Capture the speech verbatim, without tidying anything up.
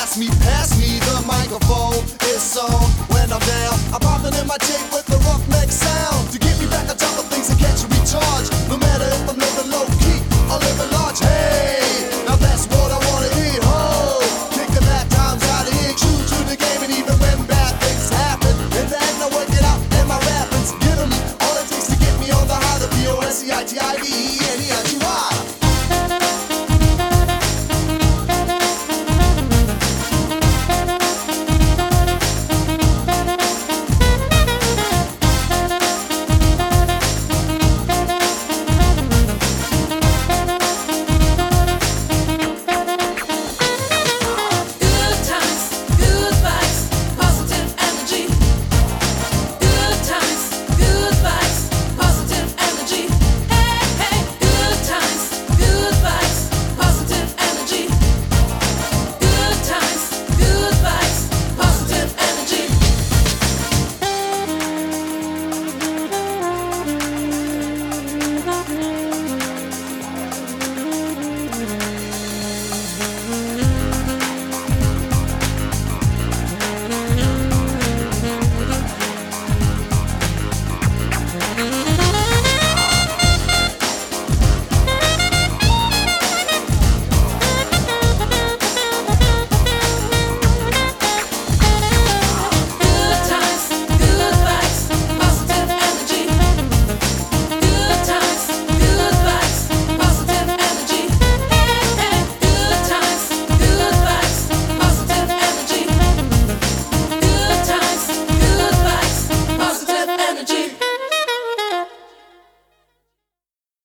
pass me, pass me the microphone. It's on when I'm down. I'm popping in my tape with the roughneck sound to get me back on top of things and catch a recharge. No matter if I'm living low key or living large. Hey, now that's what I wanna hear. Ho, kicking that times out of here. True to the game, and even when bad things happen, and then I work it out in my rappings. Get 'em, all it takes to get me on the high, the B O S C I T I V.